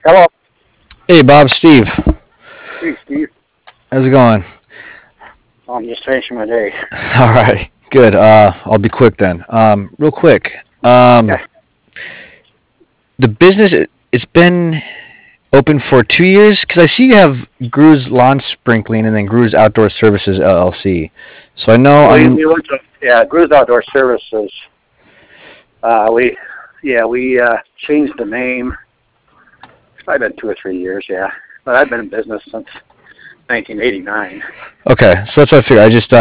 Hello. Hey, Bob, Steve. Hey, Steve. How's it going? I'm just finishing my day. All right, good. I'll be quick then. Real quick. Yeah. The business it's been open for 2 years because I see you have Gru's Lawn Sprinkling and then Gru's Outdoor Services LLC. So I know We went to Gru's Outdoor Services. We changed the name. It's probably been 2 or 3 years, yeah. But I've been in business since 1989. Okay, so that's what I figured. I just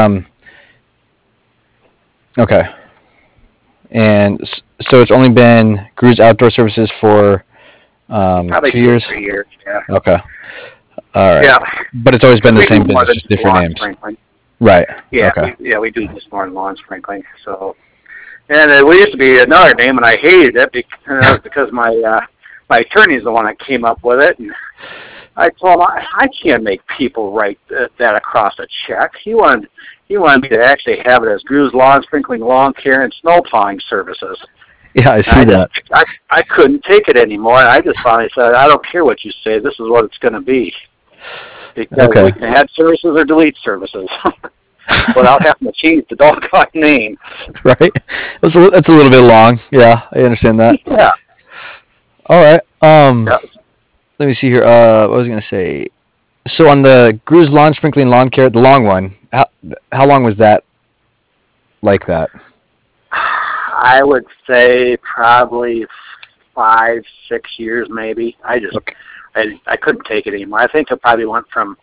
okay, and so it's only been Gru's Outdoor Services for Probably 2 years. 2 or 3 years, yeah. Okay, all right, Yeah. but it's always been the We do same more business, than just different lawn names. sprinkling. Right. Yeah, Okay. we do just more than lawn sprinkling. So, and we used to be another name, and I hated it because my attorney's the one that came up with it, and I told him I can't make people write that across a check. He wanted me to actually have it as Gru's Lawn Sprinkling, Lawn Care, and Snow Plowing Services. Yeah, I see that. I couldn't take it anymore. I just finally said, I don't care what you say. This is what it's going to be. Because Okay. we can add services or delete services without having to change the doggone name. Right? That's a little bit long. Yeah, I understand that. Yeah. All right. Yeah. Let me see here. What was I gonna say? So on the Gru's Lawn Sprinkling Lawn Care, the long one, how long was that like that? I would say probably 5, 6 years maybe. Okay. I couldn't take it anymore. I think it probably went from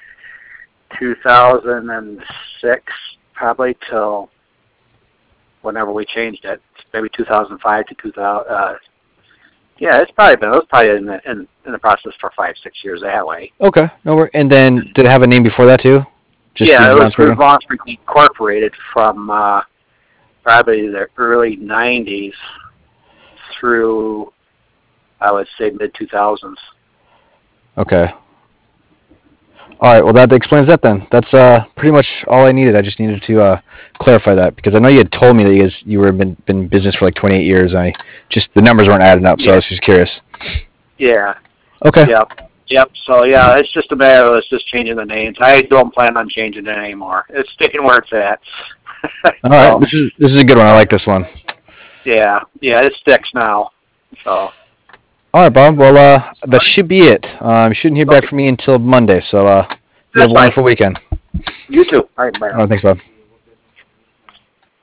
2006 probably till whenever we changed it, maybe 2005 to 2000. Yeah, it was probably in the process for 5, 6 years that way. Okay. No worries. And then did it have a name before that too? Just Yeah, Gru's it Lawn was Gru's Sprinkling? Lawn Sprinkling Incorporated from probably the early 90s through, I would say, mid-2000s. Okay. All right. Well, that explains that then. That's pretty much all I needed. I just needed to clarify that because I know you had told me that you were been in business for like 28 years. I just the numbers weren't adding up, so I was just curious. Yeah. Okay. Yep. So, yeah, it's just a matter of us just changing the names. I don't plan on changing it anymore. It's sticking where it's at. All right. So, This is a good one. I like this one. yeah, it sticks now. So. All right, Bob. Well, that should be it. You shouldn't hear back from me until Monday. So you have That's a fine. wonderful weekend. You too. All right, bye. All right. Thanks, Bob.